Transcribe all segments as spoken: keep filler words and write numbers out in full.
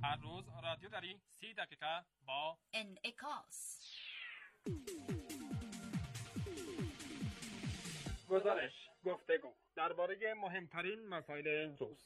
هر روز رادیو دری سی دقیقه با انعکاس. گزارش، گفتگو درباره مهمترین مسائل روز.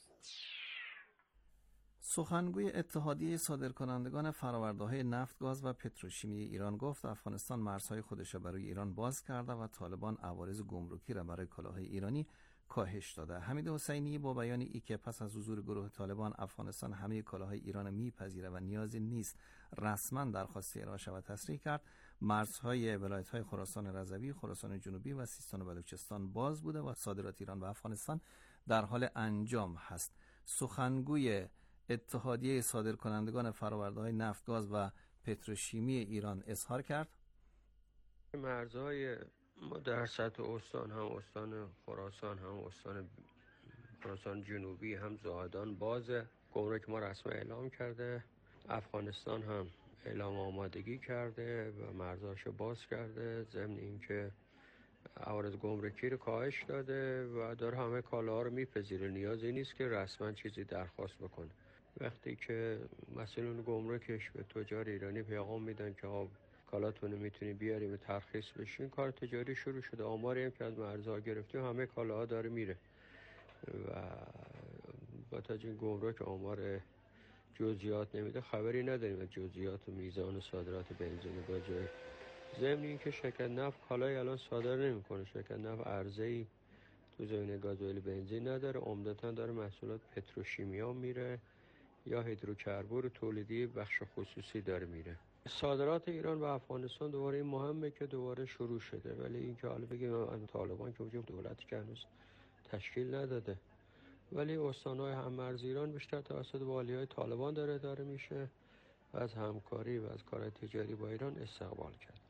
سخنگوی اتحادیه صادرکنندگان فرآورده‌های نفت، گاز و پتروشیمی ایران گفت افغانستان مرزهای خودش را برای ایران باز کرده و طالبان عوارض گمرکی را برای کالاهای ایرانی کاهش داده. حمید حسینی با بیان ای که پس از حضور گروه طالبان افغانستان همه کالاهای ایران میپذیره و نیازی نیست رسما درخواست ارائه شود تصریح کرد. مرزهای ولایت‌های خراسان رضوی، خراسان جنوبی و سیستان و بلوچستان باز بوده و صادرات ایران به افغانستان در حال انجام هست. سخنگوی اتحادیه صادرکنندگان فرآورده‌های نفت، گاز و پتروشیمی ایران اظهار کرد مرزهای ما در سطح استان، هم استان خراسان، هم استان خراسان جنوبی، هم زاهدان بازه. گمرک ما رسما اعلام کرده، افغانستان هم اعلام آمادگی کرده و مرزاشو باز کرده، ضمن اینکه عوارض گمرکی رو کاهش داده و داره همه کالاها رو میپذیره. نیازی نیست که رسما چیزی درخواست بکنه. وقتی که مسئولین گمرکش به تجار ایرانی پیغام میدن که آب کالاتون میتونی بیاری به ترخیص بشین، کار تجاری شروع شده. آماری هم که از مرزها گرفتیم همه کالاها داره میره و با تاج این گمرک آمار جزئیات نمیده، خبری نداریم از جزئیات و میزان و صادرات بنزین و گازوئیل. ضمن این که شرکت نفت کالای الان صادر نمیکنه. شرکت نفت عرضه‌ای تو زمینه گازوئیل بنزین نداره، عمدتاً داره محصولات پتروشیمیا میره یا هیدروکربن تولیدی بخش خصوصی داره میره. صادرات ایران به افغانستان دوباره این مهمه که دوباره شروع شده، ولی این که حالا بگیم از طالبان که وجود دولتی که هنوز تشکیل نداده، ولی استان‌های هم‌مرز ایران بیشتر توسط والی‌های طالبان داره اداره میشه و از همکاری و از کار تجاری با ایران استقبال کرد.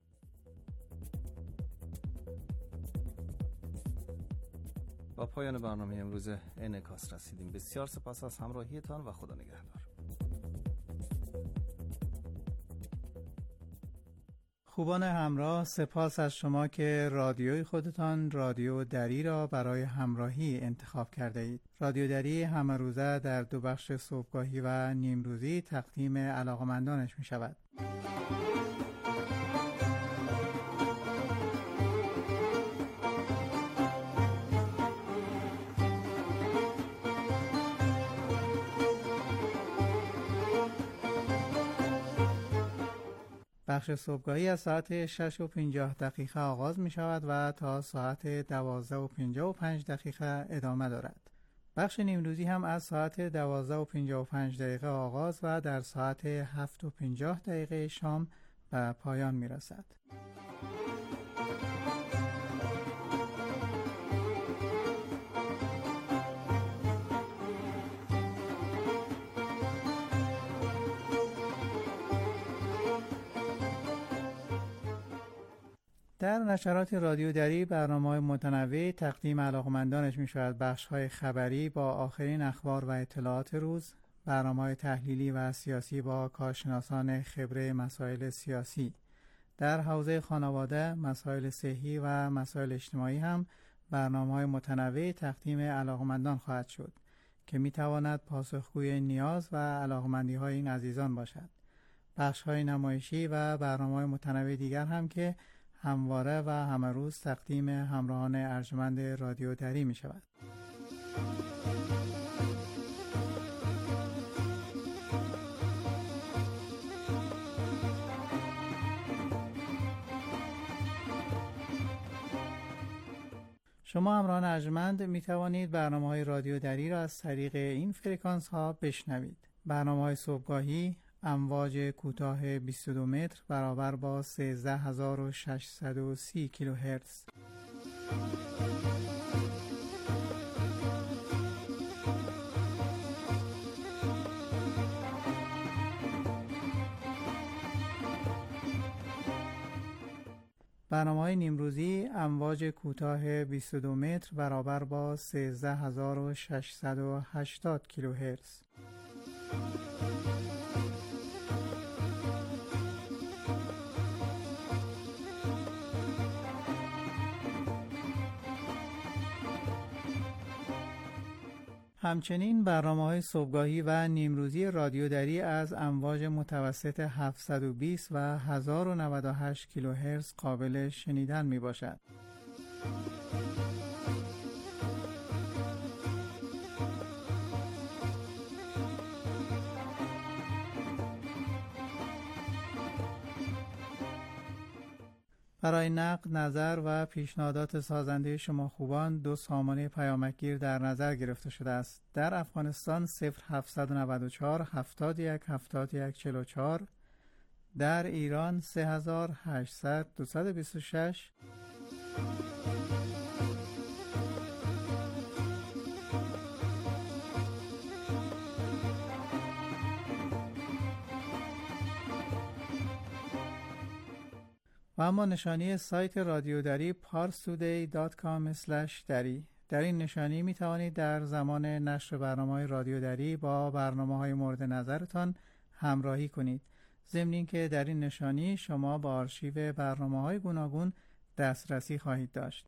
با پایان برنامه امروز انعکاس رسیدیم. بسیار سپاس از همراهیتان و خدا نگهدار. خوبان همراه، سپاس از شما که رادیوی خودتان رادیو دری را برای همراهی انتخاب کرده اید. رادیو دری همه روزه در دو بخش صبحگاهی و نیمروزی تقدیم علاقمندانش می شود. بخش صبحگاهی از ساعت شش و پنجاه دقیقه آغاز می شود و تا ساعت دوازده و پنجاه و پنج دقیقه ادامه دارد. بخش نیمروزی هم از ساعت دوازده و پنجاه و پنج دقیقه آغاز و در ساعت هفت و پنجاه دقیقه شام به پایان می رسد. در نشرات رادیو دری برنامه‌های متنوع تقدیم علاقمندانش می شود. بخش‌های خبری با آخرین اخبار و اطلاعات روز، برنامه‌های تحلیلی و سیاسی با کارشناسان خبره مسائل سیاسی. در حوزه خانواده، مسائل صحی و مسائل اجتماعی هم برنامه‌های متنوع تقدیم علاقمندان خواهد شد که می تواند پاسخگوی نیاز و علاقمندی‌های این عزیزان باشد. بخش‌های نمایشی و برنامه‌های متنوع دیگر هم که همواره و همه روز تقدیم همراهان ارجمند رادیو دری می شود. شما همراهان ارجمند می توانید برنامه های رادیو دری را از طریق این فرکانس ها بشنوید. برنامه های صبحگاهی امواج کوتاه بیست و دو متر برابر با سیزده هزار و ششصد و سی کیلوهرتز. برنامه‌های نیمروزی امواج کوتاه بیست و دو متر برابر با سیزده هزار و ششصد و هشتاد کیلوهرتز. همچنین برنامه‌های صبحگاهی و نیمروزی رادیو دری از امواج متوسط هفتصد و بیست و هزار و نود و هشت کیلوهرتز قابل شنیدن میباشد. برای نقد، نظر و پیشنهادات سازنده شما خوبان دو سامانه پیامکگیر در نظر گرفته شده است. در افغانستان صفر هفتصد و نود و چهار هفتاد و یک هفتاد و یک چهل و چهار، در ایران سه هزار و هشتصد دویست و بیست و شش. و اما نشانی سایت رادیو دری پارس تودی دات کام اسلش دری. در این نشانی می توانید در زمان نشر برنامه‌های رادیو دری با برنامه‌های مورد نظرتان همراهی کنید. ضمن اینکه در این نشانی شما با آرشیو برنامه‌های گوناگون دسترسی خواهید داشت.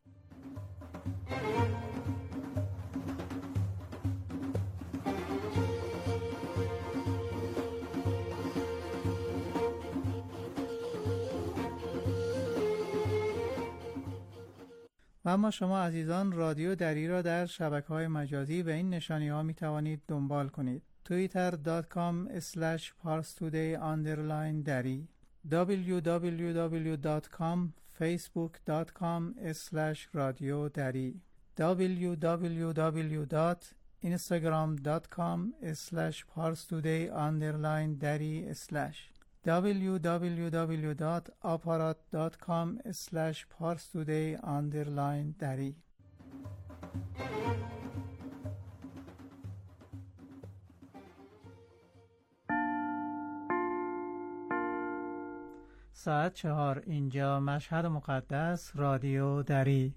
و اما شما عزیزان رادیو دری را در شبکه‌های مجازی به این نشانی‌ها می توانید دنبال کنید. توییتر دات کام اسلش پارس تودی آندرلاین دری، دبلیو دبلیو دبلیو دات کام، فیسبوک دات کام اسلش رادیو دری، دبلیو دبلیو دبلیو دات اینستاگرام دات کام اسلش پارس تودی آندرلاین دری اسلش، دبلیو دبلیو دبلیو دات آپارات دات کام اسلش پارس تودی آندرلاین دری. ساعت چهار، اینجا مشهد مقدس، رادیو دری.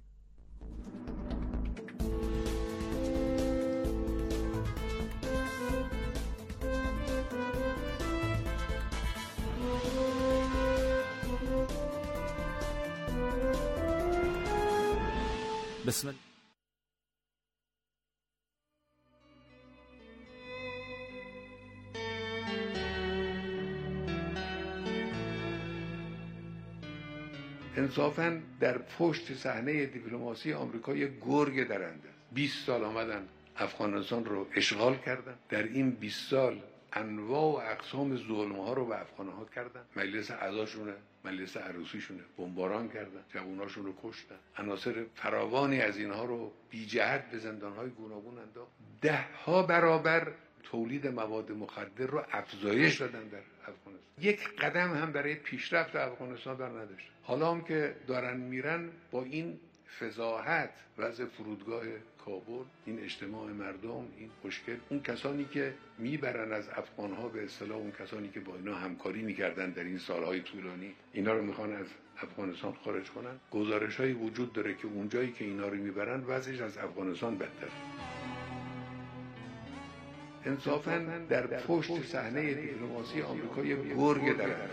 بسم الله. انصافاً در پشت صحنه دیپلماسی آمریکا یک گرگ درنده است. بیست سال آمدن افغانستان رو اشغال کردن. در این بیست سال انواع و اقسام ظلم‌ها رو به افغان‌ها کردن. مجلس عزاشونه، مجلس عروسیشونه بمباران کردن، جواناشون رو کشتن. عناصر فراوانی از اینها رو بی جهت به زندان‌های گوناگون انداختن. ده ها برابر تولید مواد مخدر رو افزایش دادن در افغانستان. یک قدم هم برای پیشرفت افغانستان بر نداشت. حالا هم که دارن میرن با این فضاحت، وضع فرودگاه کابل، این اجتماع مردم، این مشکل، اون کسانی که میبرن از افغانها، به اصطلاح اون کسانی که با اینا همکاری میکردن در این سالهای طولانی، اینا رو میخوان از افغانستان خارج کنن. گزارش‌هایی وجود داره که اونجایی که اینا رو میبرن وضعش از افغانستان بدتره. انصافاً در پشت صحنه دیپلماسی آمریکا یک گرگ درنده.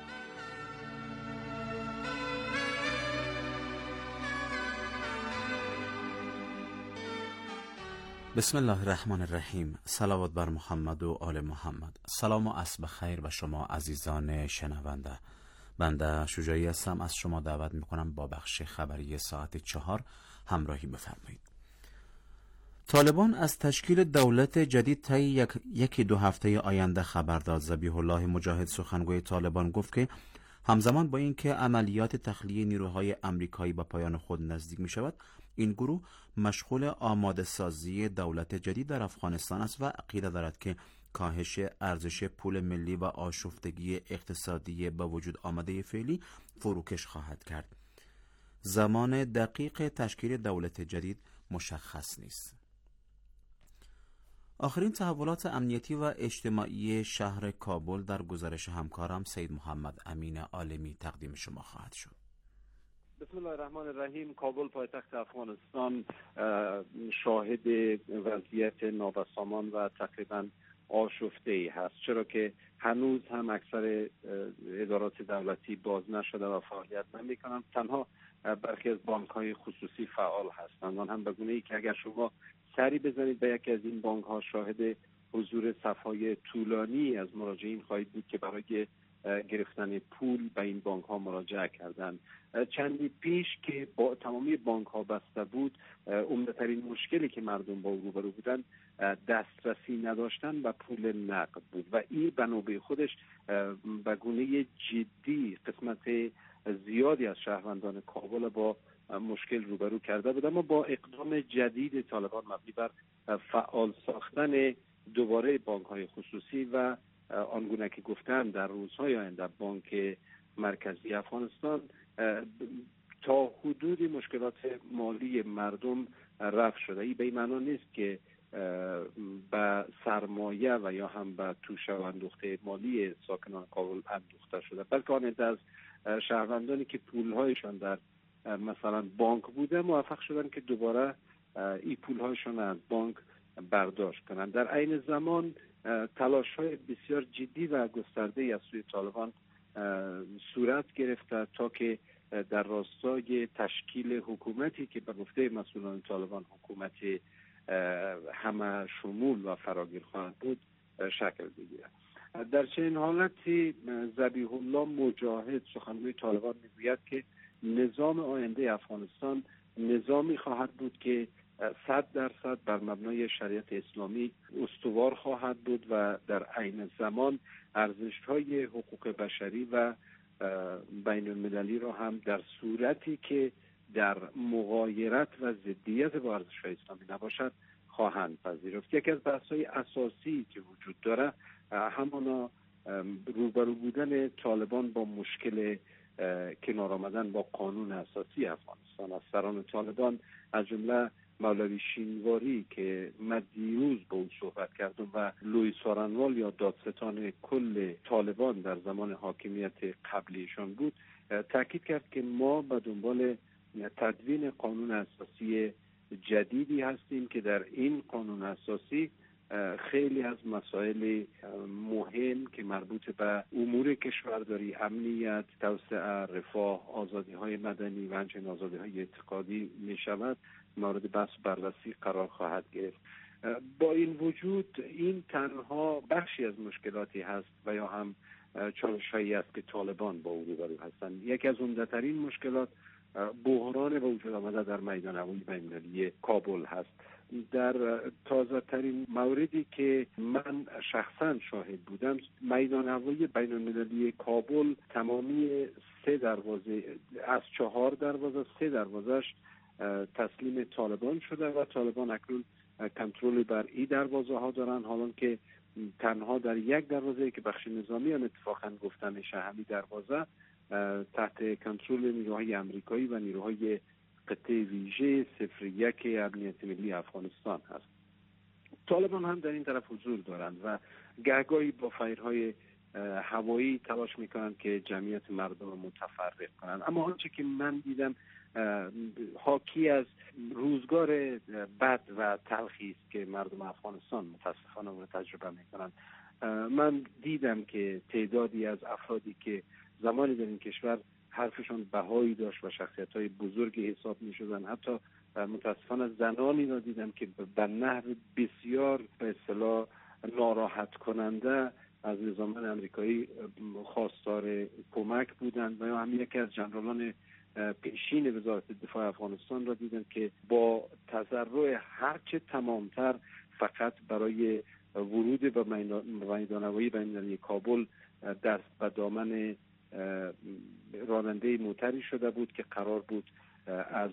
بسم الله الرحمن الرحیم. صلوات بر محمد و آل محمد. سلام و عصر بخیر به شما عزیزان شنونده. بنده شجاعی هستم، از شما دعوت میکنم با بخش خبری ساعت چهار همراهی بفرمایید. طالبان از تشکیل دولت جدید طی یک یکی دو هفته آینده خبر داد. ذبیح الله مجاهد سخنگوی طالبان گفت که همزمان با اینکه عملیات تخلیه نیروهای آمریکایی به پایان خود نزدیک می شود، این گروه مشغول آماده سازی دولت جدید در افغانستان است و عقیده دارد که کاهش ارزش پول ملی و آشفتگی اقتصادی با وجود آمده فعلی فروکش خواهد کرد. زمان دقیق تشکیل دولت جدید مشخص نیست. آخرین تحولات امنیتی و اجتماعی شهر کابل در گزارش همکارم سید محمد امین عالمی تقدیم شما خواهد شد. بسم الله الرحمن الرحیم. کابل پایتخت افغانستان شاهد وضعیت نابسامان و تقریبا آشفته‌ای هست، چرا که هنوز هم اکثر ادارات دولتی باز نشده و فعالیت نمی‌کنند. تنها برخی از بانک‌های خصوصی فعال هستند. آن هم به گونه‌ای که اگر شما سری بزنید به یکی از این بانک‌ها شاهد حضور صف‌های طولانی از مراجعین خواهید بود که برای گرفتن پول به این بانک‌ها مراجعه کردند. چندی پیش که با تمامی بانک‌ها بسته بود، عمده‌ترین مشکلی که مردم با او روبرو بودند دسترسی نداشتن به پول نقد بود و این به نوبه خودش به گونه جدی قسمت زیادی از شهروندان کابل با مشکل روبرو کرده بود. اما با اقدام جدید طالبان مبنی بر فعال ساختن دوباره بانک‌های خصوصی و آنگونه که گفتن در روزهای آینده بانک مرکزی افغانستان، تا حدودی مشکلات مالی مردم رفع شده. این به این معنا نیست که به سرمایه و یا هم به توشه و اندوخته مالی ساکنان کابل اندوخته شده، بلکه آن از شهروندانی که پولهایشان در مثلا بانک بوده موفق شدن که دوباره این پولهایشان از بانک برداشت کنند. در عین زمان تلاش‌های بسیار جدی و گسترده‌ای از سوی طالبان صورت گرفته تا که در راستای تشکیل حکومتی که به گفته مسئولان طالبان حکومت همه شمول و فراگیر خواهد بود شکل بگیرد. در چنین حالتی ذبیح الله مجاهد سخنگوی طالبان میگوید که نظام آینده افغانستان نظامی خواهد بود که صد درصد بر مبنای شریعت اسلامی استوار خواهد بود و در عین زمان ارزش‌های حقوق بشری و بین المللی را هم در صورتی که در مغایرت و ضدیت با ارزش‌های اسلامی نباشد خواهند پذیرفت. یکی از بحث‌های اساسی که وجود داره همانا روبرو بودن طالبان با مشکل کنار آمدن با قانون اساسی افغانستان. از سران طالبان از جمله مولوی شینواری که من دیروز با او صحبت کردم و لوی سارنوال یا دادستان کل طالبان در زمان حاکمیت قبلیشان بود، تاکید کرد که ما به دنبال تدوین قانون اساسی جدیدی هستیم که در این قانون اساسی خیلی از مسائل مهم که مربوط به امور کشورداری، امنیت، توسعه، رفاه، آزادی‌های مدنی و همچنین آزادی‌های اعتقادی می شود مورد بحث و بررسی قرار خواهد گرفت. با این وجود این تنها بخشی از مشکلاتی هست و یا هم چالش‌هایی است که طالبان با او روبرو هستند. یکی از عمده‌ترین مشکلات بحران به وجود آمده در میدان هوایی بین‌المللی کابل هست. در تازه ترین موردی که من شخصا شاهد بودم، میدان هوایی بین المللی کابل تمامی سه دروازه از چهار دروازه سه دروازش تسلیم طالبان شده و طالبان اکنون کنترل بر این دروازه ها دارن، حالا که تنها در یک دروازه که بخش نظامی هم اتفاقا گفته میشه همین دروازه تحت کنترل نیروهای امریکایی و نیروهای قطعه ویژه صفر یک امنیت ملی افغانستان هست. طالبان هم در این طرف حضور دارند و گهگاهی با فایرهای هوایی تلاش میکنند که جمعیت مردم رو متفرق کنند. اما آنچه که من دیدم حاکی از روزگار بد و تلخی است که مردم افغانستان متاسفانه رو تجربه میکنند. من دیدم که تعدادی از افرادی که زمانی در این کشور حرفشان بهایی داشت و شخصیت‌های بزرگی حساب می‌شدن، حتی متاسفانه زنانی را دیدم که به نحو بسیار به اصطلاح ناراحت کننده از نظام امریکایی خواستار کمک بودند و یا هم یکی از جنرالان پیشین وزارت دفاع افغانستان را دیدم که با تضرع هرچه تمامتر فقط برای ورود به میدان هوایی بین‌المللی کابل دست به دامن راننده موتری شده بود که قرار بود از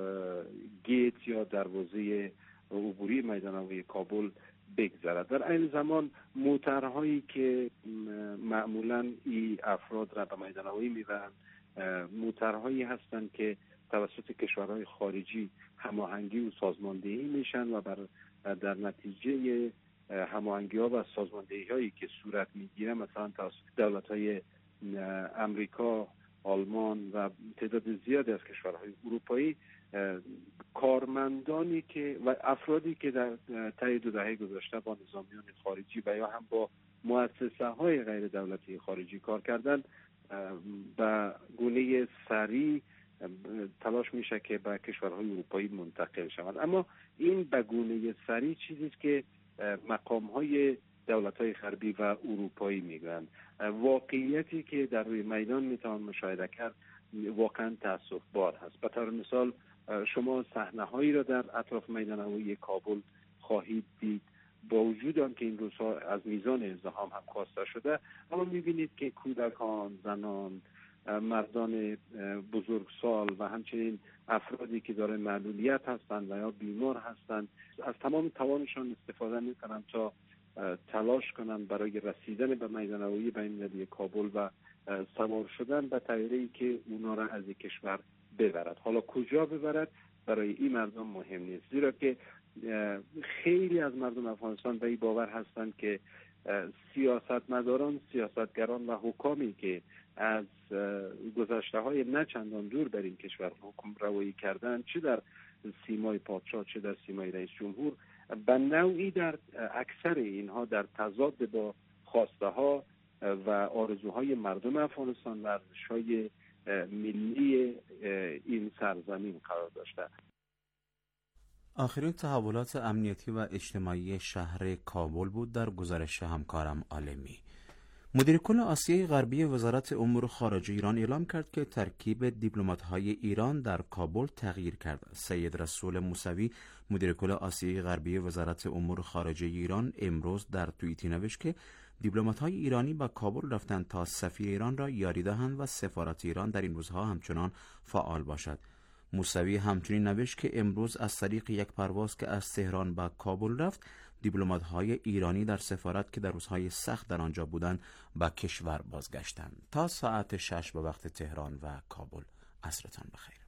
گیت یا دروازه عبوری میدان هوایی کابل بگذرد. در این زمان موترهایی که معمولاً این افراد را به میدان هوایی میبرند موترهایی هستند که توسط کشورهای خارجی هماهنگی و سازماندهی میشن و بر در نتیجه هماهنگی ها و سازماندهی هایی که صورت میگیره مثلا توسط دولت های امریکا، آلمان و تعداد زیادی از کشورهای اروپایی کارمندانی که و افرادی که در طی دو دهه گذشته با نظامیان خارجی و یا هم با مؤسسه های غیر دولتی خارجی کار کردن به گونه سریع تلاش میشه که به کشورهای اروپایی منتقل شوند. اما این به گونه سریع چیزی است که مقام های دولت های غربی و اروپایی میگن. واقعیتی که در روی میدان میتوان مشاهده کرد واقعا تأسف بار هست. به طور مثال شما صحنه هایی را در اطراف میدان هوایی کابل خواهید دید، با وجود آن که این روزها از میزان ازدحام هم کاسته شده، اما میبینید که کودکان، زنان، مردان بزرگسال و همچنین افرادی که دارای معلولیت هستند و یا بیمار هستند از تمام توانشان استفاده میکنند تا تلاش کنند برای رسیدن به میدان هوایی بین‌المللی کابل و سوار شدن به طیاره‌ای که اونا را از این کشور ببرد. حالا کجا ببرد برای این مردم مهم نیست، زیرا که خیلی از مردم افغانستان به این باور هستند که سیاستمداران، سیاستگران و حکامی که از گذشته های نه چندان دور در این کشور حکم روایی کردن، چه در سیمای پادشاه چه در سیمای رئیس جمهور، به نوعی در اکثر اینها در تضاد با خواسته ها و آرزوهای مردم افغانستان و ارزش‌های ملی این سرزمین قرار داشته. آخرین تحولات امنیتی و اجتماعی شهر کابل بود در گزارش همکارم عالمی. مدیر کل آسیای غربی وزارت امور خارجه ایران اعلام کرد که ترکیب دیپلمات‌های ایران در کابل تغییر کرد. سید رسول موسوی مدیر کل آسیای غربی وزارت امور خارجه ایران امروز در توییتی نوشت که دیپلمات‌های ایرانی به کابل رفتند تا سفیر ایران را یاری دهند و سفارت ایران در این روزها همچنان فعال باشد. موسوی همچنین نوشت که امروز از طریق یک پرواز که از تهران به کابل رفت، دیپلمات‌های ایرانی در سفارت که در روزهای سخت در آنجا بودند به کشور بازگشتند. تا ساعت شش به وقت تهران و کابل. عصرتان بخیر.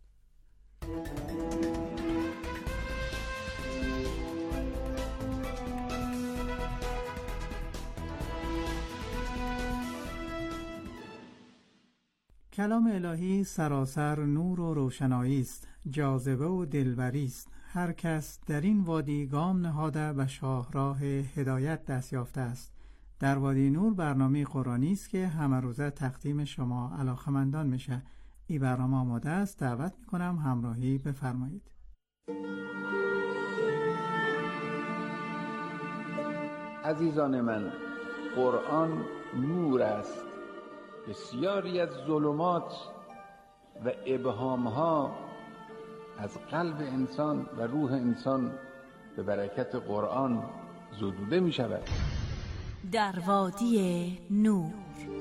کلام الهی سراسر نور و روشنایی است، جاذبه و دلبری است. هر کس در این وادی گام نهاده به شاهراه هدایت دست یافته است. در وادی نور برنامه قرآنی است که همه روزه تقدیم شما علاقه‌مندان میشه. این برنامه آماده است. دعوت میکنم همراهی بفرمایید. عزیزان من، قرآن نور است. بسیاری از ظلمات و ابهامها از قلب انسان و روح انسان به برکت قرآن زدوده می شود. در وادی نور.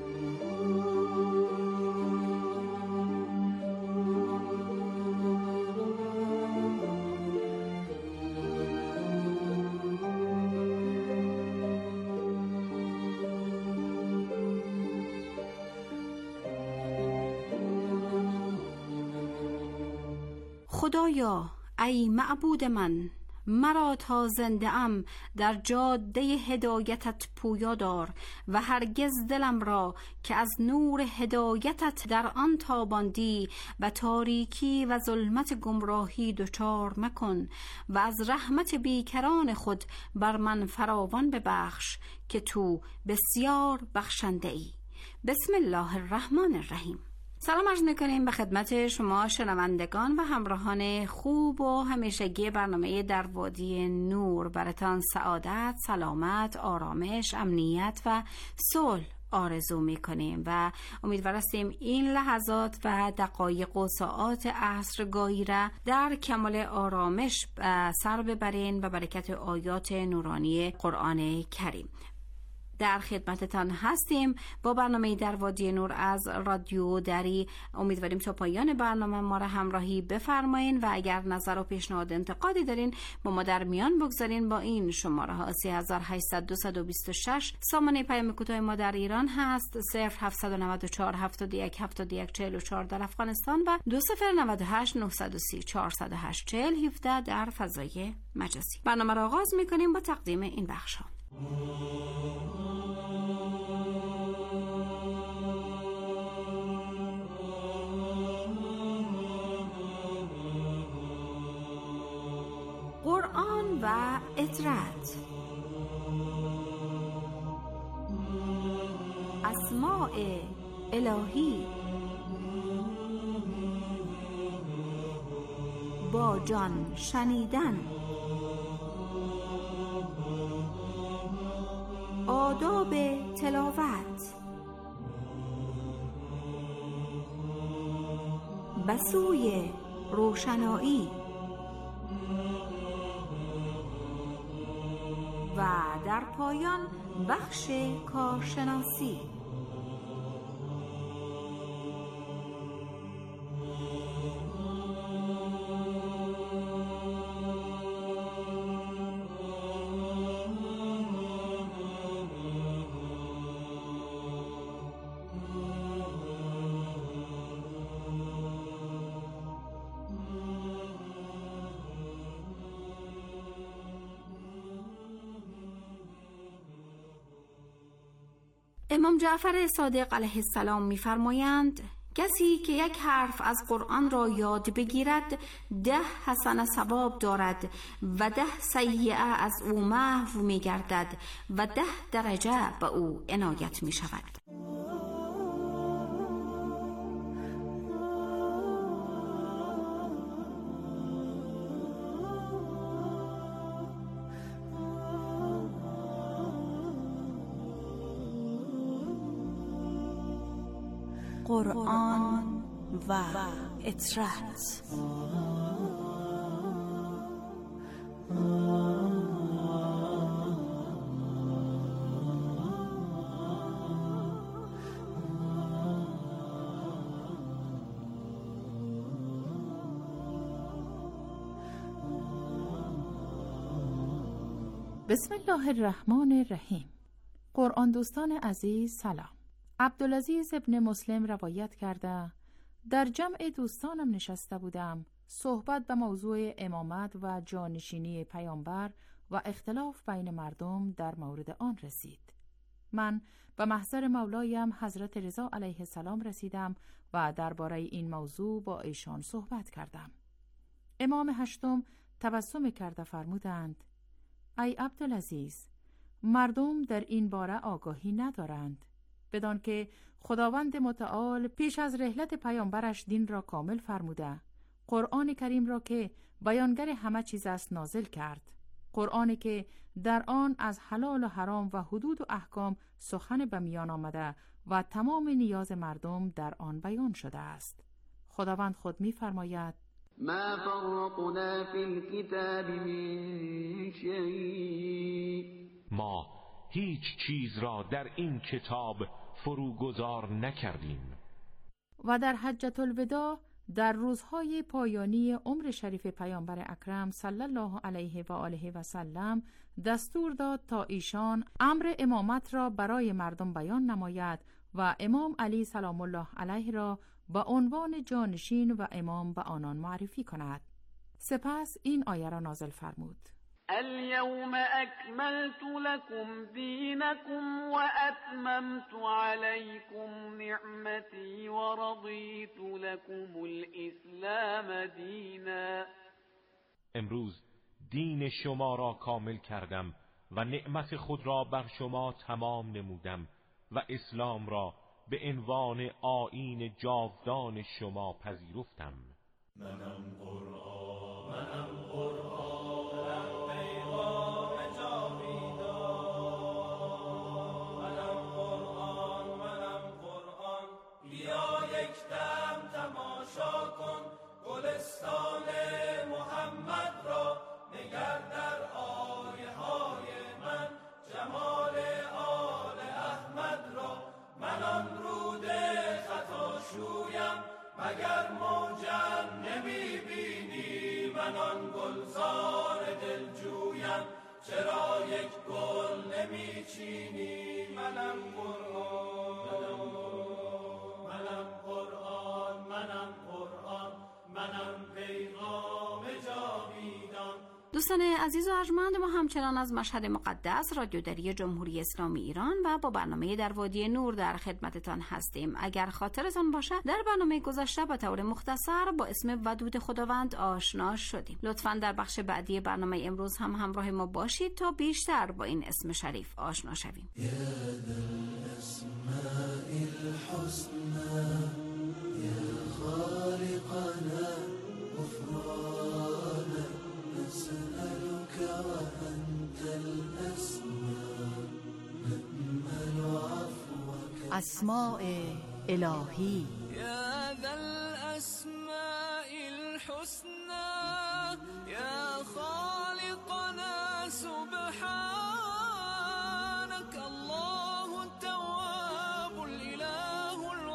خدایا ای معبود من، مرا تا زنده ام در جاده هدایتت پویا دار و هرگز دلم را که از نور هدایتت در آن تاباندی و تاریکی و ظلمت گمراهی دچار مکن و از رحمت بیکران خود بر من فراوان ببخش که تو بسیار بخشنده ای. بسم الله الرحمن الرحیم. سلام عرض میکنیم به خدمت شما شنوندگان و همراهان خوب و همیشگی برنامه در وادی نور. براتان سعادت، سلامت، آرامش، امنیت و صلح آرزو میکنیم و امیدوار هستیم این لحظات و دقایق و ساعات عصرگاهی را در کمال آرامش سر ببرین و برکت آیات نورانی قرآن کریم. در خدمتتان هستیم با برنامه در وادی نور از رادیو دری. امیدواریم تا پایان برنامه ما را همراهی بفرمایین و اگر نظر و پیشنهاد انتقادی دارین با ما در میان بگذارین. با این شماره ها سه هزار و هشتصد و بیست و شش سامانه پیام کوتاه ما در ایران هست، صفر هفتصد و نود و چهار هفتاد و یک هفتاد و یک چهل و چهار در افغانستان و دو صفر نود و هشت نهصد و سی چهارصد و هشت چهل هفده در فضای مجازی. برنامه را آغاز می‌کنیم با تقدیم این بخش ها. و اطرت. اسماء الهی با جان شنیدن. آداب تلاوت. بسوی روشنایی. و در پایان بخش کارشناسی. امام جعفر صادق علیه السلام می‌فرمایند کسی که یک حرف از قرآن را یاد بگیرد ده حسنه ثواب دارد و ده سیئه از او محو می‌گردد و ده درجه به او عنایت می‌شود. قرآن و اطرت. بسم الله الرحمن الرحیم. قرآن دوستان عزیز سلام. عبدالعزیز ابن مسلم روایت کرده در جمع دوستانم نشسته بودم، صحبت به موضوع امامت و جانشینی پیامبر و اختلاف بین مردم در مورد آن رسید. من به محضر مولایم حضرت رضا علیه السلام رسیدم و درباره این موضوع با ایشان صحبت کردم. امام هشتم تبسم کرده فرمودند: ای عبدالعزیز، مردم در این باره آگاهی ندارند، بدان که خداوند متعال پیش از رحلت پیامبرش دین را کامل فرموده، قرآن کریم را که بیانگر همه چیز است نازل کرد، قرآنی که در آن از حلال و حرام و حدود و احکام سخن به میان آمده و تمام نیاز مردم در آن بیان شده است. خداوند خود می فرماید: ما فرطنا فی الكتاب من شیء. ما هیچ چیز را در این کتاب فروگذار نکردیم. و در حجة الوداع در روزهای پایانی عمر شریف پیامبر اکرم صلی الله علیه و آله و سلم دستور داد تا ایشان امر امامت را برای مردم بیان نماید و امام علی سلام الله علیه را به عنوان جانشین و امام به آنان معرفی کند. سپس این آیه را نازل فرمود: اليوم اکملت لكم دینکم و اتممت علیکم نعمتی و رضیت لكم الاسلام دینا. امروز دین شما را کامل کردم و نعمت خود را بر شما تمام نمودم و اسلام را به عنوان آیین جاودان شما پذیرفتم. منم قرآن، منم قرآن، پیغام جاویدان. منم قرآن، منم قرآن، بیا یک دم تماشا کن گلستان محمد را. نگر در آیه های من جمال آل احمد را. من آن رود خطا شویم مگر موجم نمی بینی؟ من آن گلزار دوستان عزیز و ارجمند، ما همچنان از مشهد مقدس رادیو دری جمهوری اسلامی ایران و با برنامه در وادی نور در خدمتتان هستیم. اگر خاطرتان باشه در برنامه گذشته به طور مختصر با اسم ودود خداوند آشنا شدیم. لطفاً در بخش بعدی برنامه امروز هم همراه ما باشید تا بیشتر با این اسم شریف آشنا شویم. اسماء الهی یا ذا الاسماء الحسنى یا خالقنا سبحانك الله التواب الاله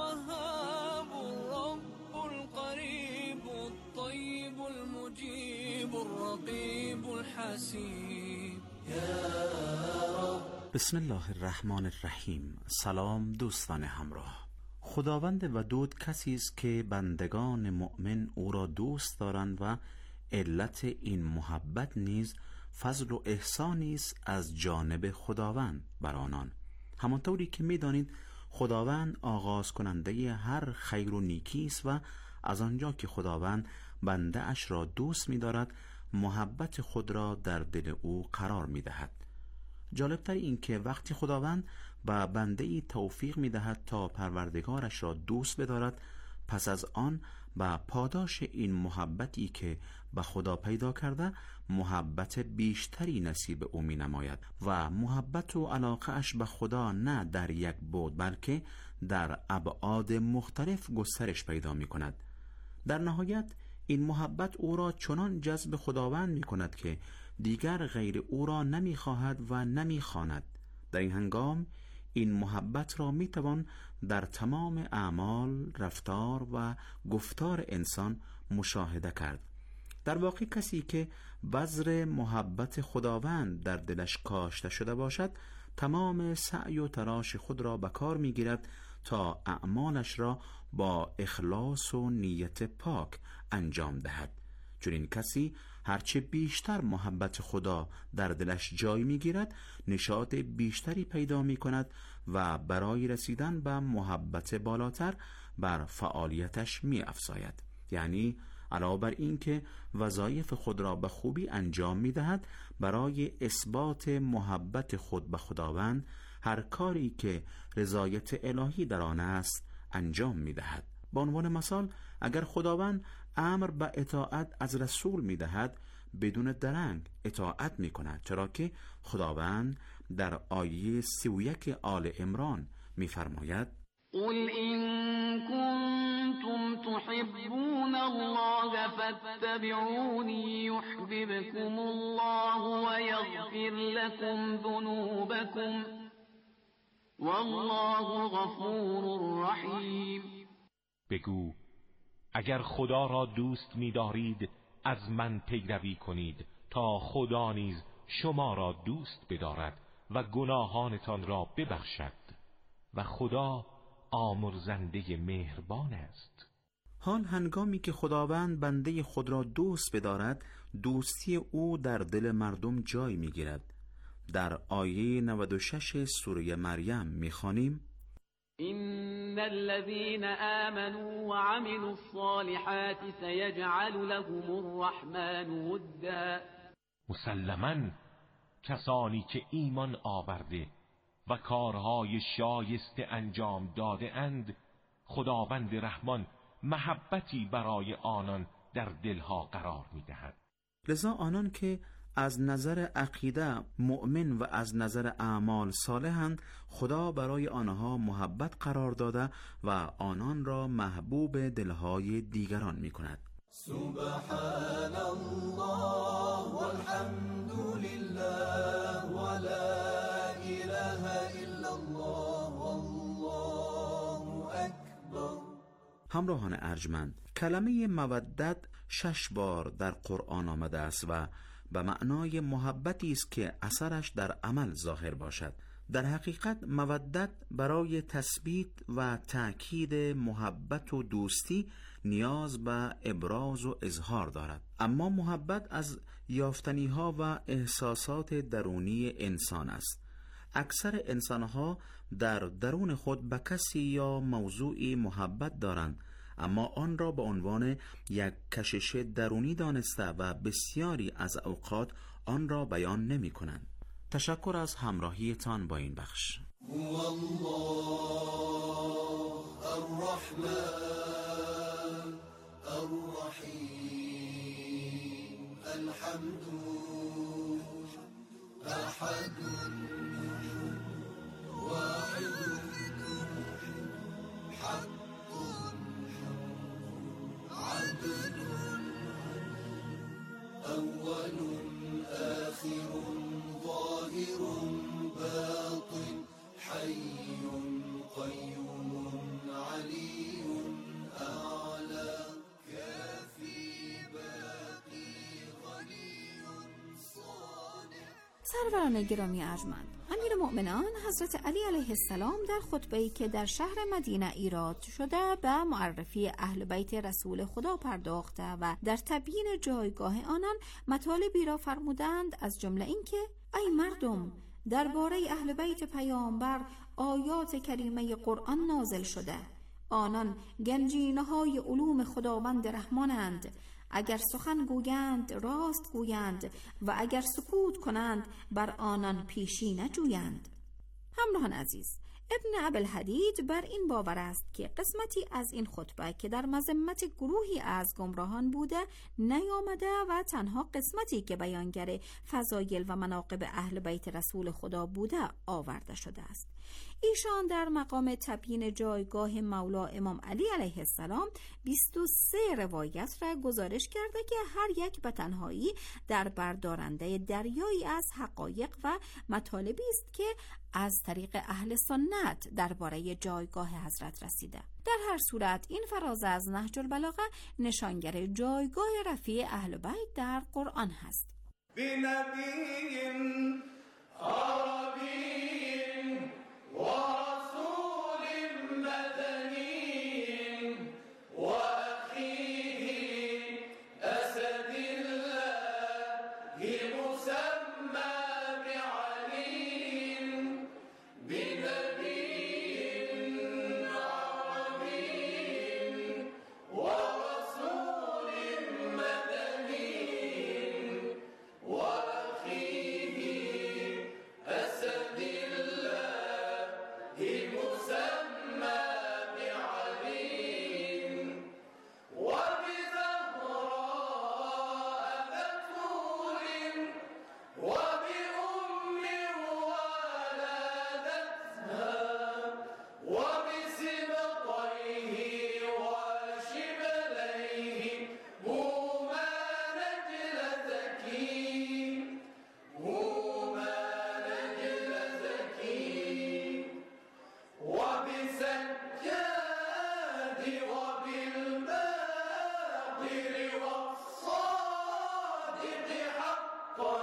الوهاب الرب القريب الطيب المجيب الرقيب الحسيب یا رب. بسم الله الرحمن الرحیم. سلام دوستان همراه. خداوند ودود کسی است که بندگان مؤمن او را دوست دارند و علت این محبت نیز فضل و احسانی است از جانب خداوند بر آنان. همانطوری که می‌دانید خداوند آغاز کننده هر خیر و نیکی است و از آنجا که خداوند بنده اش را دوست می‌دارد محبت خود را در دل او قرار می‌دهد. جالبتر این که وقتی خداوند به بنده‌ای توفیق می‌دهد تا پروردگارش را دوست بدارد، پس از آن به پاداش این محبتی که به خدا پیدا کرده محبت بیشتری نصیب او می‌نماید و محبت و علاقه اش به خدا نه در یک بعد بلکه در ابعاد مختلف گسترش پیدا می‌کند. در نهایت این محبت او را چنان جذب خداوند می‌کند که دیگر غیر او را نمی‌خواهد و نمی‌خواند. در این هنگام این محبت را می‌توان در تمام اعمال، رفتار و گفتار انسان مشاهده کرد. در واقع کسی که بذر محبت خداوند در دلش کاشته شده باشد تمام سعی و تلاش خود را به کار می‌گیرد تا اعمالش را با اخلاص و نیت پاک انجام دهد. چون این کسی هرچه بیشتر محبت خدا در دلش جای می‌گیرد نشاط بیشتری پیدا می‌کند و برای رسیدن به محبت بالاتر بر فعالیتش می‌افزاید. یعنی علاوه بر این که وظایف خود را به خوبی انجام می‌دهد، برای اثبات محبت خود به خداوند هر کاری که رضایت الهی در آن است انجام می‌دهد. به عنوان مثال اگر خداوند امر به اطاعت از رسول می‌دهد بدون درنگ اطاعت می‌کند، چرا که خداوند در آیه سی و یک آل عمران می‌فرماید: قل إن كنتم تحبون الله فاتبعوني يحببكم الله ويغفر لكم ذنوبكم والله غفور رحیم. بگو اگر خدا را دوست می‌دارید از من پیروی کنید تا خدا نیز شما را دوست بدارد و گناهانتان را ببخشد و خدا آمرزنده مهربان است. حال هنگامی که خداوند بنده خود را دوست بدارد دوستی او در دل مردم جای می‌گیرد. در آیه نود و شش سوره مریم می‌خوانیم: إن الذين آمنوا وعملوا الصالحات سيجعل لهم الرحمن ودا. مسلماً کسانی که ایمان آورده و کارهای شایسته انجام داده اند خداوند رحمان محبتی برای آنان در دلها قرار می‌دهد. لذا آنان که از نظر عقیده مؤمن و از نظر اعمال صالحند خدا برای آنها محبت قرار داده و آنان را محبوب دلهای دیگران می کند. سبحان الله والحمد لله ولا اله الا الله والله اکبر. همراهان ارجمند، کلمه مودت شش بار در قرآن آمده است و به معنای محبتی است که اثرش در عمل ظاهر باشد. در حقیقت مودت برای تثبیت و تأکید محبت و دوستی نیاز به ابراز و اظهار دارد، اما محبت از یافتنی‌ها و احساسات درونی انسان است. اکثر انسان‌ها در درون خود به کسی یا موضوعی محبت دارند، اما آن را به عنوان یک کشش درونی دانسته و بسیاری از اوقات آن را بیان نمی کنند. تشکر از همراهیتان با این بخش. الله الرحمن الرحیم الحمد احد واحد حق عدل اول آخر ظاهر باطن حي قيوم علي أعلى كافي باقي غني صانع. سروران گرامی ارجمند، امیرالمؤمنان حضرت علی علیه السلام در خطبه‌ای که در شهر مدینه ایراد شده به معرفی اهل بیت رسول خدا پرداخته و در تبیین جایگاه آنان مطالبی را فرمودند، از جمله اینکه ای مردم، درباره اهل بیت پیامبر آیات کریمه قرآن نازل شده، آنان گنجینه‌های علوم خداوند رحمانند، اگر سخن گویند راست گویند و اگر سکوت کنند بر آنان پیشی نجویند. همراهان عزیز، ابن ابوالحدید بر این باور است که قسمتی از این خطبه که در مذمت گروهی از گمراهان بوده نیامده و تنها قسمتی که بیانگر فضایل و مناقب اهل بیت رسول خدا بوده آورده شده است. ایشان در مقام تبیین جایگاه مولا امام علی علیه السلام بیست و سه روایت را گزارش کرده که هر یک به تنهایی در بردارنده دریایی از حقایق و مطالبی است که از طریق اهل سنت درباره جایگاه حضرت رسیده. در هر صورت این فرازه از نهج البلاغه نشانگر جایگاه رفیع اهل بیت در قرآن هست. بنبی عربی و رسول مدنی و اخیه اسد الله مسمى بعلی بنبی عربی و رسول مدنی و اخیه اسد الله مسمى بعلی و بزهراء بتول و بأم ولدتها و بسبطيه وشبليه هما نجل زكي هما نجل زكي وبسجاد وبالباقر والصادق حقا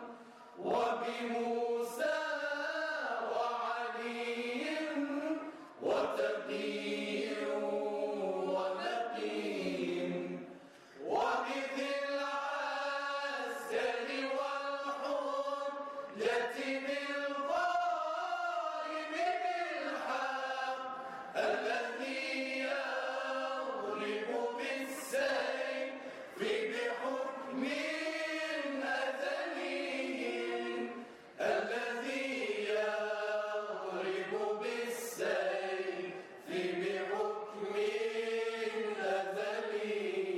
وبموسى وعلي وتقي ونقي وبذي العسكر والحجة بالظالم بالحق الذي يضرب بالسيف بحكم أزلي الذي يضرب بالسيف بحكم أزلي.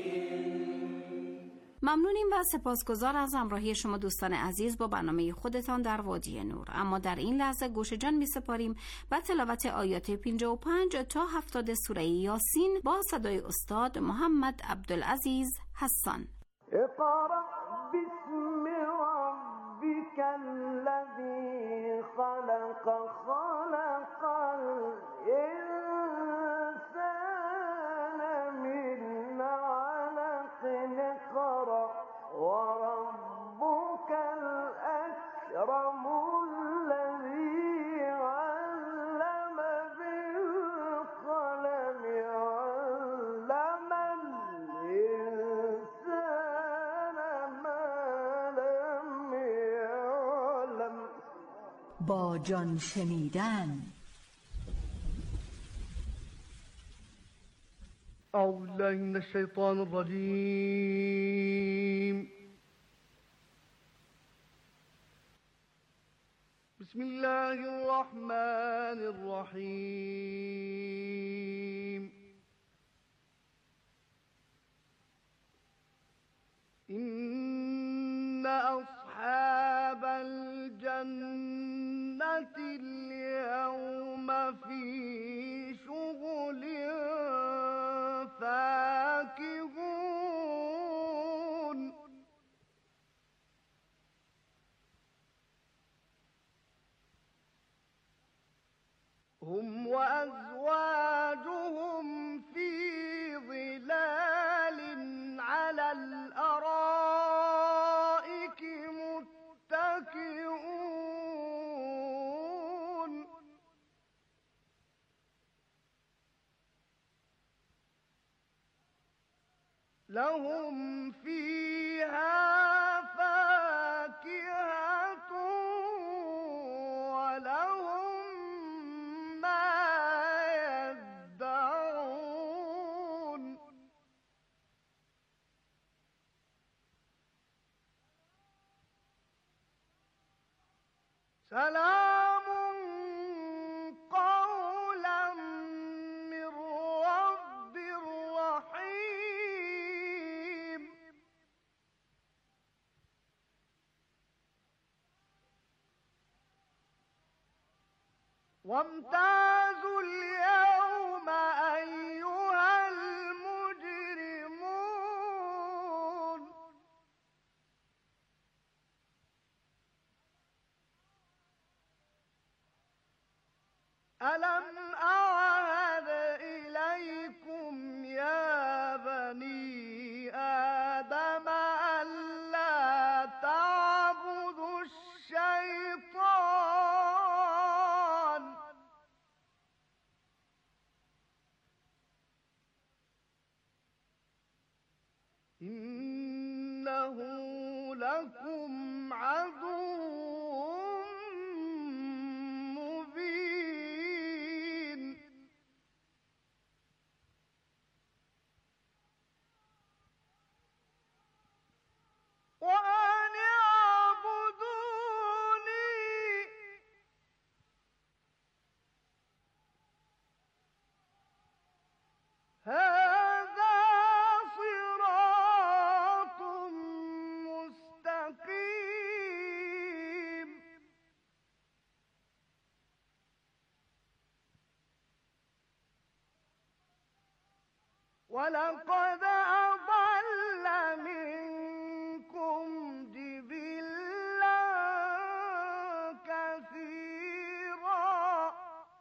ممنونیم و سپاسگزار از همراهی شما دوستان عزیز با برنامه خودتان در وادی نور. اما در این لحظه گوش جان می سپاریم و تلاوت آیات پنجاه و پنج تا هفتاد سوره یاسین با صدای استاد محمد عبدالعزیز حسان. اقرأ باسم ربك الذي خلق خلق الإنسان من علق اقرأ وربك الأكرم الذي با جان شنیدن. اعوذ بالله من الشیطان الرجیم. بسم الله الرحمن الرحیم. إن أصحاب الجنة اليوم في شغل فاكهون. هم وأزواجهم في ظلال على الأرائك متكئون. لهم فيها فاكهة ولهم ما يدعون. سلام قولا من رب رحيم. وامتازوا اليوم أيها المجرمون. ألم أعهد إليكم يا بني آدم ألا تعبدوا الشيطان إنه لكم عدو مبين. وأن اعبدوني هذا صراط مستقيم. ولقد أضل منكم جبلا كثيرا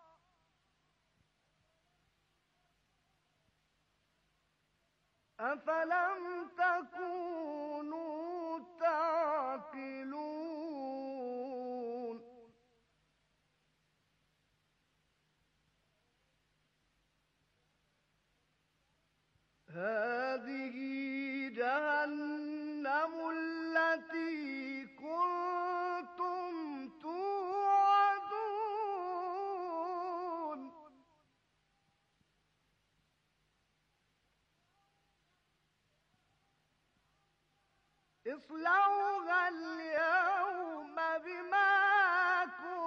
أفلم تكونوا تعقلون. هذه جهنم التي كنتم توعدون. اصلوها اليوم بما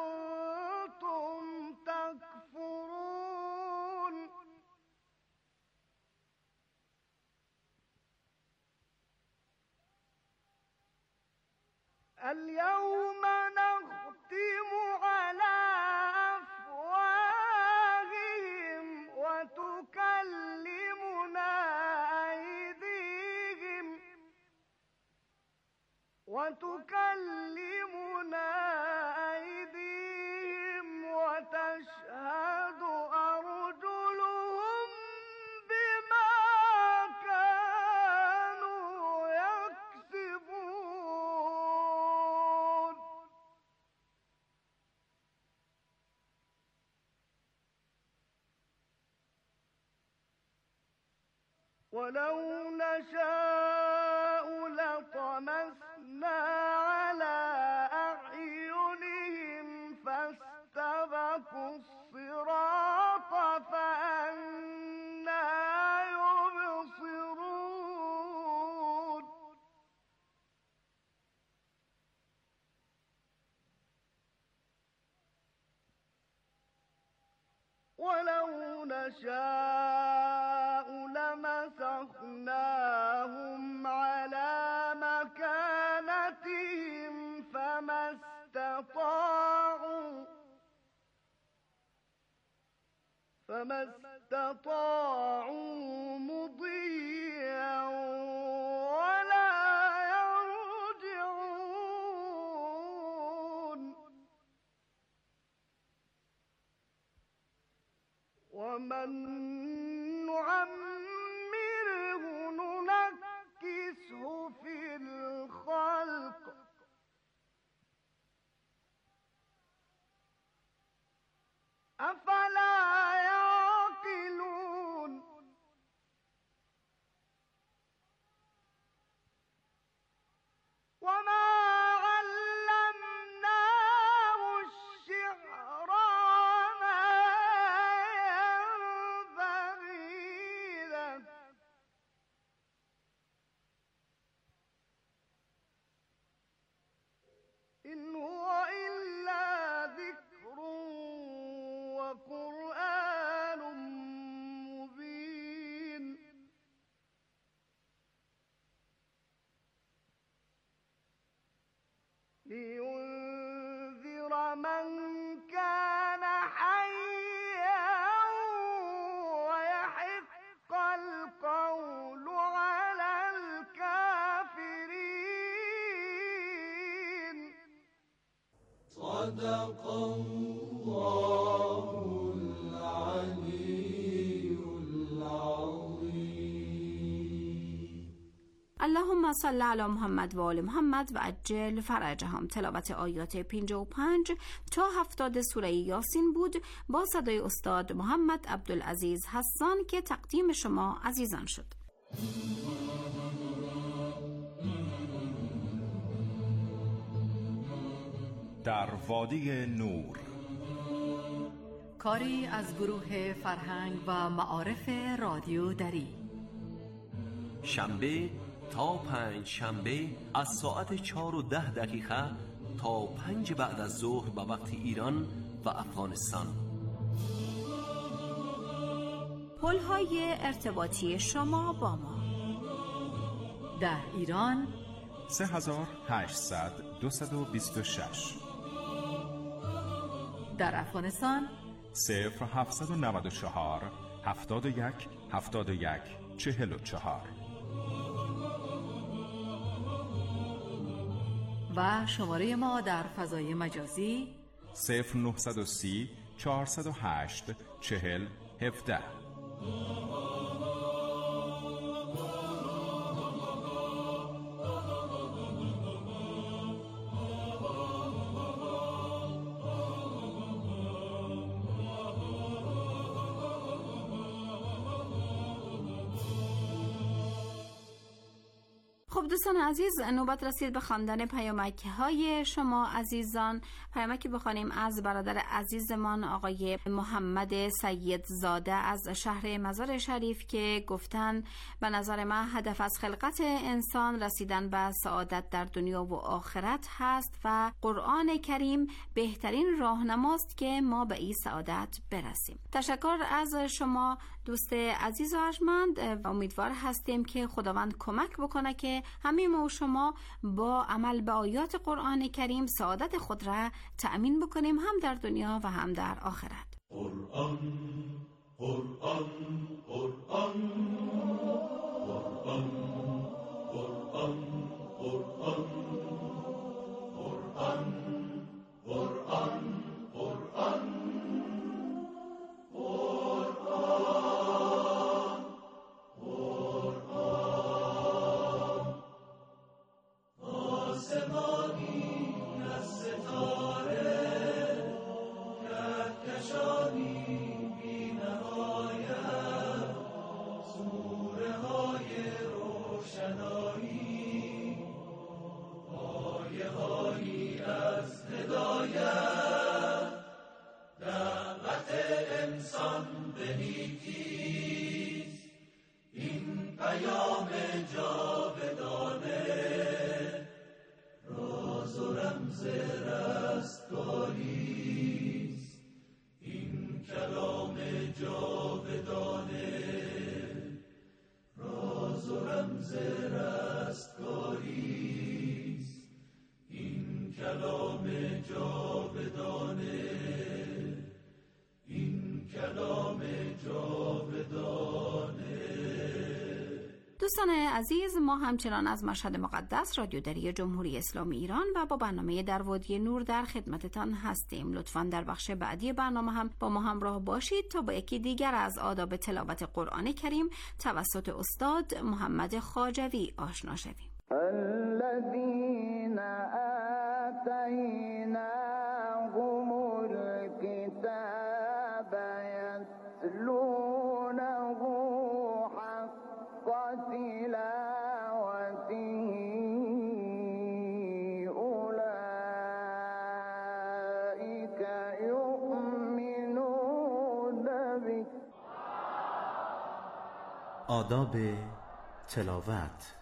كنتم تكفرون. اليوم نختم على أفواههم وتكلمنا أيديهم وتكلمنا أيديهم وتشهد أرجلهم بما كانوا يكسبون. ولو نشاء لطمسنا على أعينهم نشاء لمسخناهم على مكانتهم فما استطاعوا فما استطاعوا مضيا ولا يرجعون ومن نعمره ننكسه في الخلق أفلا يعقلون وما علمناه الشعر وما ينبغي له إن هو إلا ذكر وقرآن مبين لينذر من كان حيا ويحق القول على الكافرين صدق الله العلي العظيم. اللهم صل علی محمد و آل محمد و عجل فرجهم. تلاوت آیات پنجاه و پنج تا هفتاد سوره یاسین بود با صدای استاد محمد عبدالعزیز حسان که تقدیم شما عزیزان شد. در وادی نور، کاری از گروه فرهنگ و معارف رادیو دری. شنبه تا پنج شنبه از ساعت چهار و ده دقیقه تا پنج بعد از ظهر به وقت ایران و افغانستان. پل‌های ارتباطی شما با ما: در ایران سه هزار و هشتصد دویست و بیست و شش، در افغانستان صفر هفتصد و نود و چهار هفتاد و یک هفتاد و یک چهل و چهار و شماره ما در فضای مجازی صفر نهصد و سی چهارصد و هشت چهل هفده. خب دوستان عزیز، نوبت رسید به خواندن پیامک های شما عزیزان. پیامکی بخوانیم از برادر عزیزمان آقای محمد سید زاده از شهر مزار شریف که گفتن به نظر من هدف از خلقت انسان رسیدن به سعادت در دنیا و آخرت هست و قرآن کریم بهترین راهنماست که ما به این سعادت برسیم. تشکر از شما دوست عزیز و ارجمند. امیدوار هستیم که خداوند کمک بکنه که همه ما و شما با عمل به آیات قرآن کریم سعادت خود را تأمین بکنیم، هم در دنیا و هم در آخرت. قرآن قرآن قرآن قرآن قرآن قرآن قرآن قرآن قرآن سوره های رو دوستان عزیز، ما همچنان از مشهد مقدس رادیو دری جمهوری اسلامی ایران و با برنامه در وادی نور در خدمتتان هستیم. لطفاً در بخش بعدی برنامه هم با ما همراه باشید تا با یکی دیگر از آداب تلاوت قرآن کریم توسط استاد محمد خواجوی آشنا شویم. الذين آتيناهم الكتاب يتلونه حق تلاوته أولئك يؤمنون به. آداب تلاوت.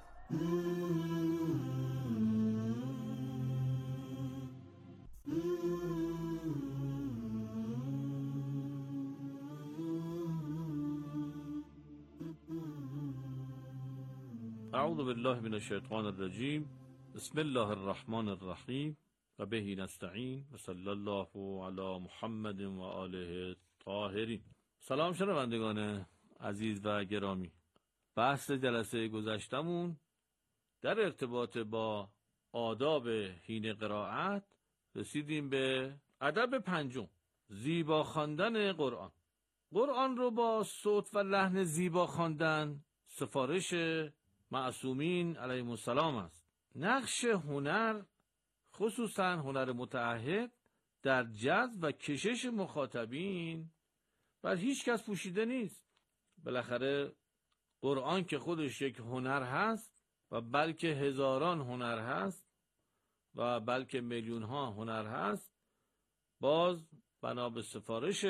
اعوذ بالله من الشیطان الرجیم. بسم الله الرحمن الرحیم و به نستعین و صلی الله علی محمد و آله الطاهرین. سلام شنوندگان عزیز و گرامی. بحث جلسه گذشتمون در ارتباط با آداب حین قرائت رسیدیم به ادب پنجم، زیبا خواندن قرآن. قرآن رو با صوت و لحن زیبا خواندن سفارش معصومین علیهم السلام است. نقش هنر، خصوصا هنر متعهد، در جذب و کشش مخاطبین بر هیچ کس پوشیده نیست. بالاخره قرآن که خودش یک هنر هست و بلکه هزاران هنر هست و بلکه میلیون ها هنر هست، باز بنا به سفارش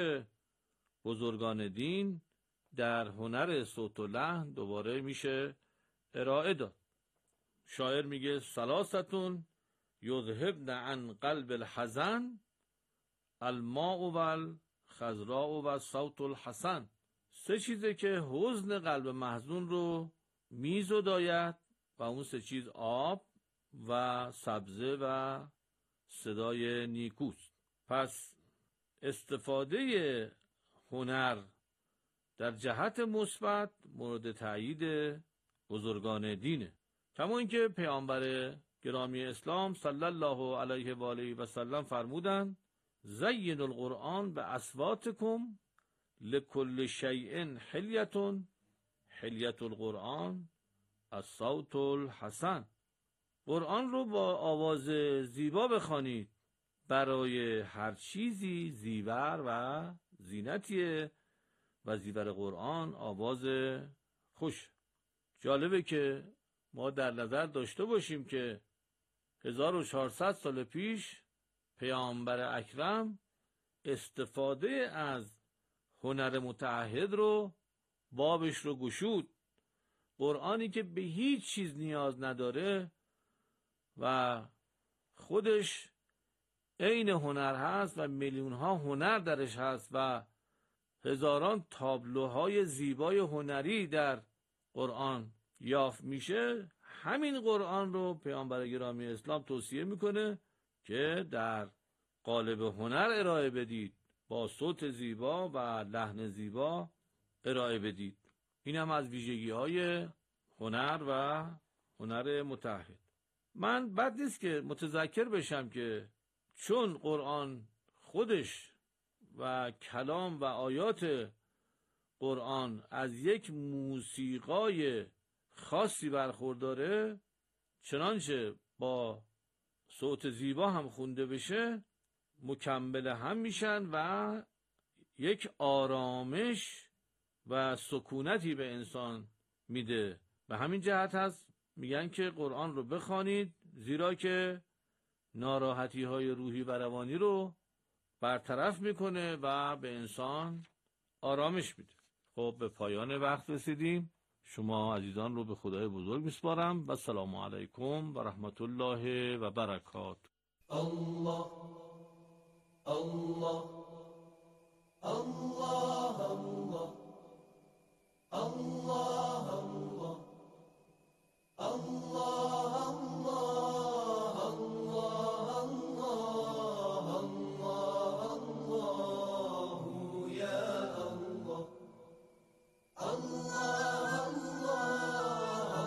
بزرگان دین در هنر صوت و لحن دوباره میشه ارائه داد. شاعر میگه ثلاثتون یذهبن عن قلب الحزن الماء و الخضراء و الصوت الحسن. سه چیزه که حزن قلب محزون رو میزداید و اون سه چیز آب و سبزه و صدای نیکوست. پس استفاده هنر در جهت مثبت مورد تایید بزرگان دینه. کما اینکه پیامبر گرامی اسلام صلی الله علیه و آله و سلم فرمودند زین القرآن به اصواتکم لکل شیء حلیة حلیة القرآن الصوت الحسن. قرآن رو با آواز زیبا بخوانید، برای هر چیزی زیور و زینتیه و زیور قرآن آواز خوش. جالبه که ما در نظر داشته باشیم که هزار و چهارصد سال پیش پیامبر اکرم استفاده از هنر متعهد رو بابش رو گشود. قرآنی که به هیچ چیز نیاز نداره و خودش عین هنر هست و میلیون ها هنر درش هست و هزاران تابلوهای زیبای هنری در قرآن یافت میشه، همین قرآن رو پیامبر گرامی اسلام توصیه میکنه که در قالب هنر ارائه بدید، با صوت زیبا و لحن زیبا ارائه بدید. این هم از ویژگی های هنر و هنر متعهد. من بد نیست که متذکر بشم که چون قرآن خودش و کلام و آیات قرآن از یک موسیقای خاصی برخورداره، چنانچه با صوت زیبا هم خونده بشه مکمل هم میشن و یک آرامش و سکونتی به انسان میده. به همین جهت هست میگن که قرآن رو بخوانید، زیرا که ناراحتی های روحی و روانی رو برطرف میکنه و به انسان آرامش میده. خب به پایان وقت رسیدیم. شما عزیزان رو به خدای بزرگ میسپارم و السلام علیکم و رحمت الله و برکاته. الله الله الله الله الله الله الله الله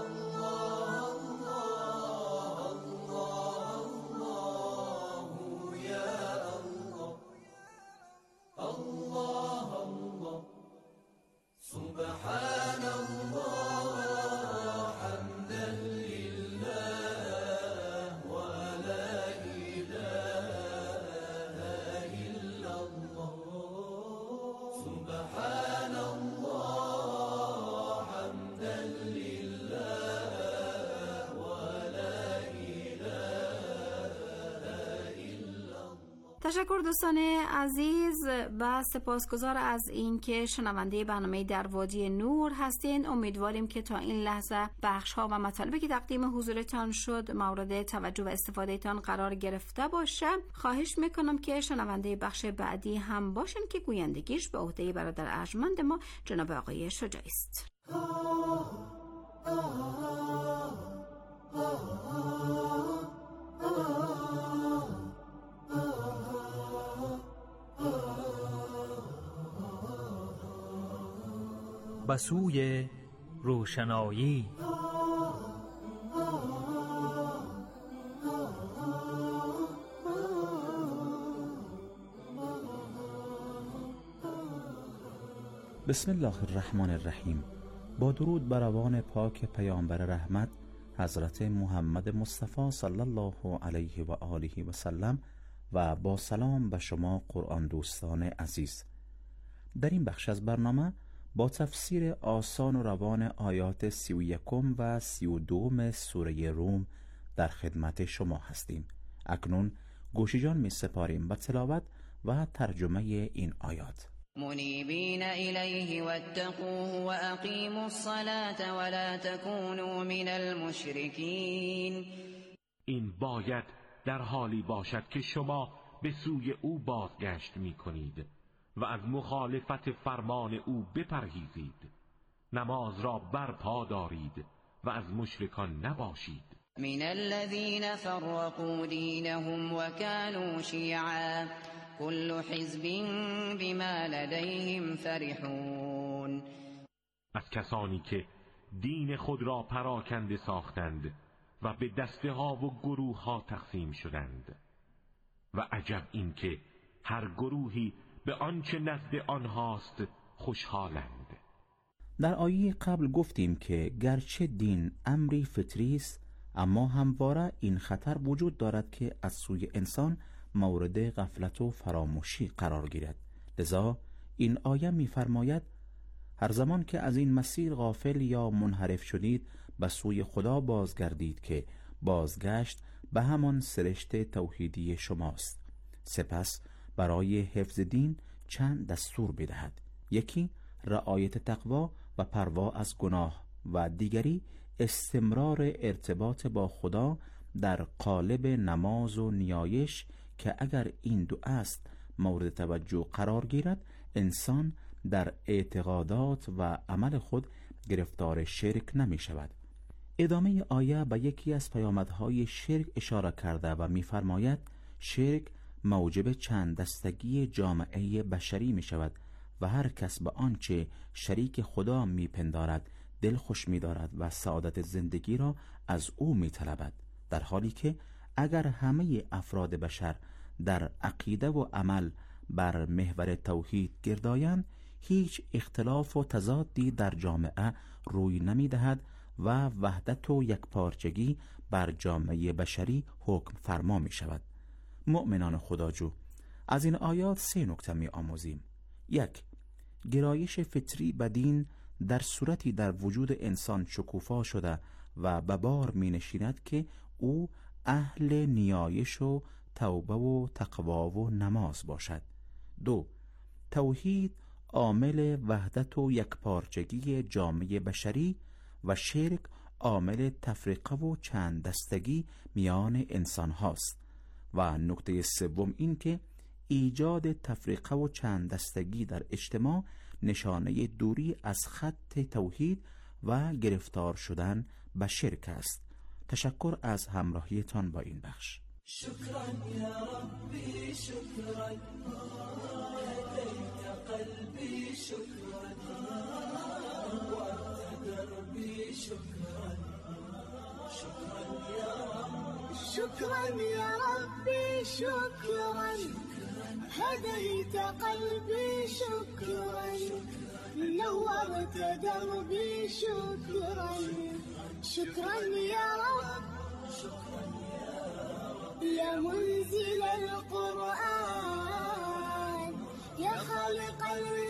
تشکر دوستان عزیز و سپاسگزار از اینکه شنونده برنامه در وادی نور هستین. امیدواریم که تا این لحظه بخش ها و مطالبی که تقدیم حضورتان شد مورد توجه و استفاده تان قرار گرفته باشه. خواهش میکنم که شنونده بخش بعدی هم باشین که گویندگیش به عهده برادر ارجمند ما جناب آقای شجاعی است. به سوی روشنایی. بسم الله الرحمن الرحیم. با درود بر روان پاک پیامبر رحمت حضرت محمد مصطفی صلی الله علیه و آله و سلم و با سلام به شما قرآن دوستان عزیز. در این بخش از برنامه با تفسیر آسان و روان آیات سی و یکم و سی و دوم سوره روم در خدمت شما هستیم. اکنون گوش جان می سپاریم به تلاوت و ترجمه این آیات. منیبین الیه واتقوه واقیموا الصلاة ولا تکونوا من المشرکین. این باید در حالی باشد که شما به سوی او بازگشت می کنید و از مخالفت فرمان او بپرهیزید. نماز را برپا دارید و از مشرکان نباشید. من الذين فرقوا دينهم وكانوا شيعا كل حزب بما لديهم فرحون. از کسانی که دین خود را پراکنده ساختند و به دسته ها و گروه ها تقسیم شدند و عجب این که هر گروهی به آنچه نزد آنهاست خوشحالند. در آیه قبل گفتیم که گرچه دین امری فطری است، اما همواره این خطر وجود دارد که از سوی انسان مورد غفلت و فراموشی قرار گیرد. لذا این آیه می‌فرماید هر زمان که از این مسیر غافل یا منحرف شدید به سوی خدا بازگردید که بازگشت به همان سرشت توحیدی شماست. سپس برای حفظ دین چند دستور بدهد. یکی رعایت تقوا و پروا از گناه و دیگری استمرار ارتباط با خدا در قالب نماز و نیایش که اگر این دو است مورد توجه قرار گیرد انسان در اعتقادات و عمل خود گرفتار شرک نمی شود. ادامه آیه به یکی از پیامدهای شرک اشاره کرده و می فرماید شرک موجب چند دستگی جامعه بشری می شود و هر کس به آنچه شریک خدا می پندارد دل خوش می دارد و سعادت زندگی را از او می طلبد، در حالی که اگر همه افراد بشر در عقیده و عمل بر محور توحید گردایند هیچ اختلاف و تضادی در جامعه روی نمی دهد و وحدت و یکپارچگی بر جامعه بشری حکم فرما می شود. مؤمنان خداجو، از این آیات سه نکته می آموزیم. یک، گرایش فطری به دین در صورتی در وجود انسان شکوفا شده و به بار می نشیند که او اهل نیایش و توبه و تقوا و نماز باشد. دو، توحید عامل وحدت و یکپارچگی جامعه بشری و شرک عامل تفرقه و چند دستگی میان انسان هاست. و نکته سوم این که ایجاد تفرقه و چند دستگی در اجتماع نشانه دوری از خط توحید و گرفتار شدن به شرک است. تشکر از همراهیتان با این بخش. شکرا یا ربی شکرا هدیت قلبی شکرا وعدت دربی شکرا شکرا یا رب شكرا يا ربي شكرا هديت قلبي شكرا نورت دربي شكرا شكرا يا رب يا منزل القرآن يا خالق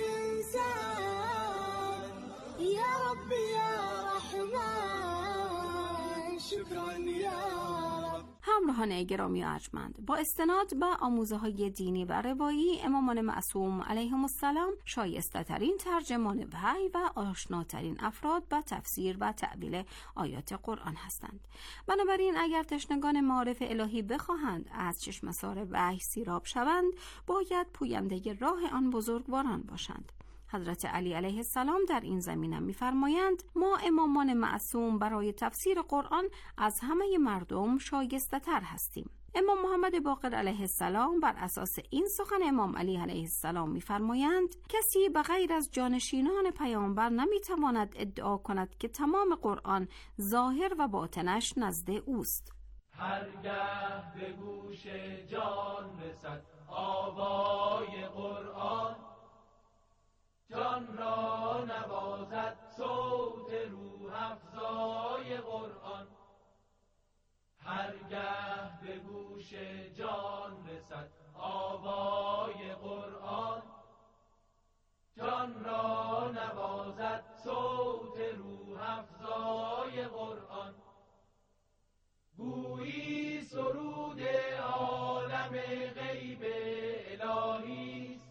الإنسان يا رب يا رحمن شكرا يا رب. همراهان گرامی و ارجمند، با استناد به آموزه‌های دینی و روایی امامان معصوم علیهم السلام، شایسته ترین ترجمان وحی و آشناترین افراد به تفسیر و تعبیر آیات قرآن هستند. بنابراین اگر تشنگان معارف الهی بخواهند از چشمه‌سار وحی سیراب شوند، باید پوینده راه آن بزرگواران باشند. حضرت علی علیه السلام در این زمینه می‌فرمایند ما امامان معصوم برای تفسیر قرآن از همه مردم شایسته تر هستیم. امام محمد باقر علیه السلام بر اساس این سخن امام علی علیه السلام می‌فرمایند کسی به غیر از جانشینان پیامبر نمی‌تواند ادعا کند که تمام قرآن ظاهر و باطنش نزد اوست. هرگاه به گوش جان رسد آوای قرآن، جان را نوازد صوت روح افزای قرآن. هرگاه به گوش جان رسد آوای قرآن، جان را نوازد صوت روح افزای قرآن. گویی سرود عالم غیب الهی،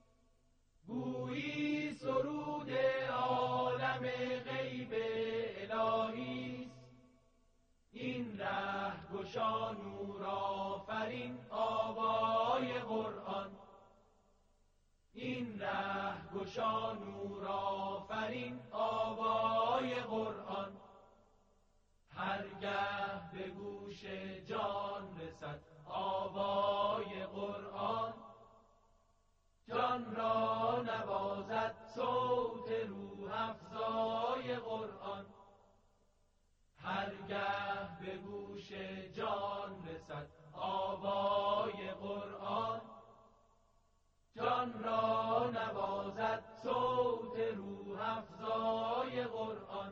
گویی سرود عالم غیب الهی. این ره گشا نور آفرین آوای قرآن، این ره گشا نور آفرین آوای قرآن. هرگاه به گوش جان رسد آوای قرآن، جان را نوازد صوت روح افزای قرآن. هرگاه به گوش جان رسد آوای قرآن، جان را نوازد صوت روح افزای قرآن.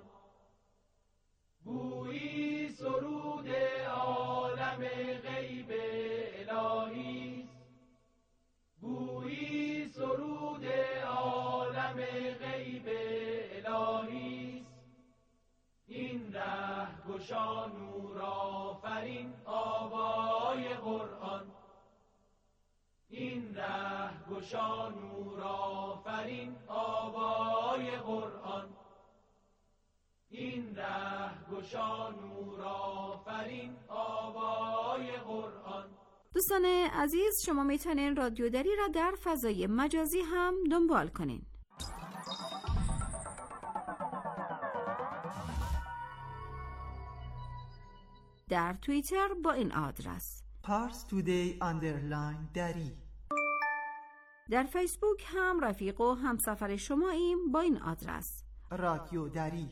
گویی سرود عالم غیب الهی، گویی سرود عالم غیب الهی. این ره گشا نور آفرین آوای قرآن، این ره گشا نور آفرین آوای قرآن. این ره گشا نور آفرین آوای قرآن. دوستان عزیز، شما میتونین رادیو دری را در فضای مجازی هم دنبال کنین. در توییتر با این آدرس پارس تودی اندرلاین دری. در فیسبوک هم رفیق و همسفر شماییم با این آدرس رادیو دری.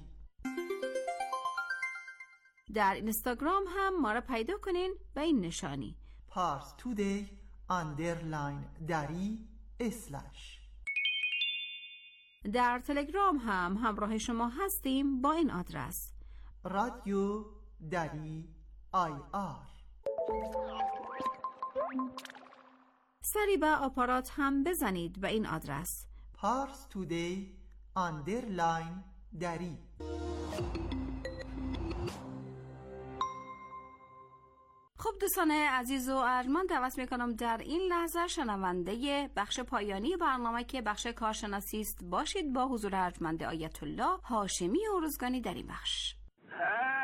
در اینستاگرام هم ما را پیدا کنین به این نشانی پارس تودی اندرلاین دری اسلش. در تلگرام هم همراه شما هستیم با این آدرس رادیو دری آی آر. سری به آپارات هم بزنید به این آدرس پارس تودی اندرلاین دری. خب دوستان عزیز و ارجمند، دعوت میکنم در این لحظه شنونده بخش پایانی برنامه که بخش کارشناسی است باشید با حضور ارجمند آیت الله هاشمی اوروزگانی در این بخش.